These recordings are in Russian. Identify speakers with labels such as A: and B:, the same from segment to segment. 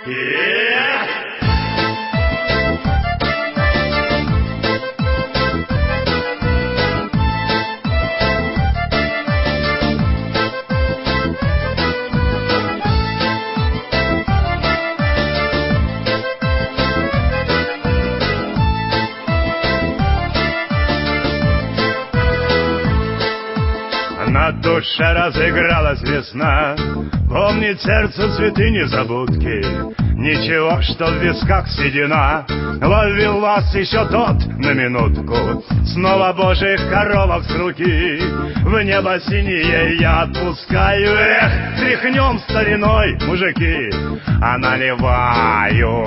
A: На душе разыгралась весна, помнит сердце цветы незабудки. Ничего, что в висках седина, ловил вас еще тот на минутку. Снова божьих коровок с руки в небо синее я отпускаю. Эх, тряхнем стариной, мужики, а наливаю.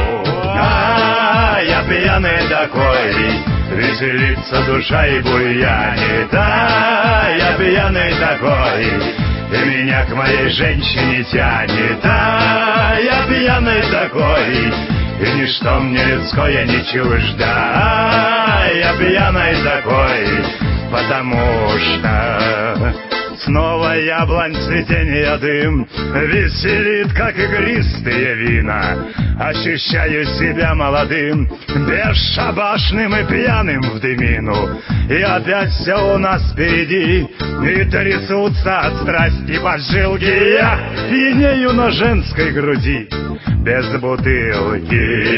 A: Я пьяный такой, веселится душа и буянит. Я пьяный такой, и меня к моей женщине тянет. Я пьяный такой, и ничто мне людское не чуждо. Я пьяный такой, потому что снова яблонь цветения дым веселит, как игристые вина. Ощущаю себя молодым, бесшабашным и пьяным в дымину. И опять все у нас впереди, и трясутся от страсти поджилки. Я пьянею на женской груди, без бутылки.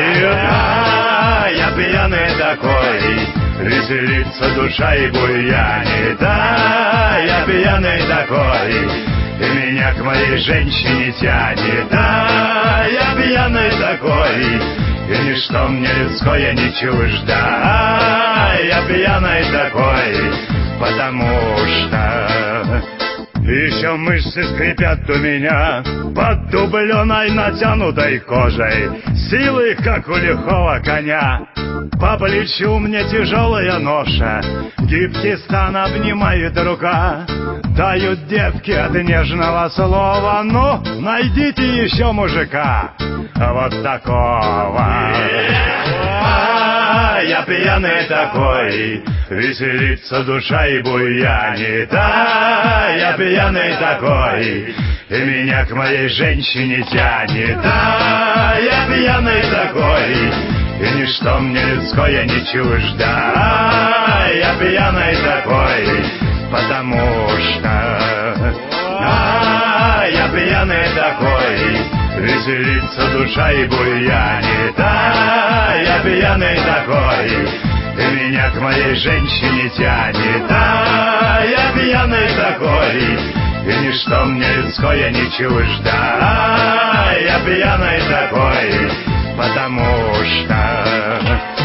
A: Я пьяный такой, веселится душа и буянит. Я пьяный такой, и меня к моей женщине тянет. Я пьяный такой, и ничто мне людское не чуждо. Я пьяный такой, потому что еще мышцы скрипят у меня под дубленой натянутой кожей, силы, как у лихого коня. По плечу мне тяжелая ноша, гибкий стан обнимает рука. Тают девки от нежного слова, ну, найдите еще мужика вот такого. Я пьяный такой, веселится душа и буянит. Я пьяный такой, и меня к моей женщине тянет. Я пьяный такой, и ничто мне людское не чуждо. Я пьяный такой, потому что я пьяный такой, веселится душа и буянит. Я пьяный такой, и меня к моей женщине тянет. Я пьяный такой, и ничто мне людское не чуждо. Я пьяный такой, потому что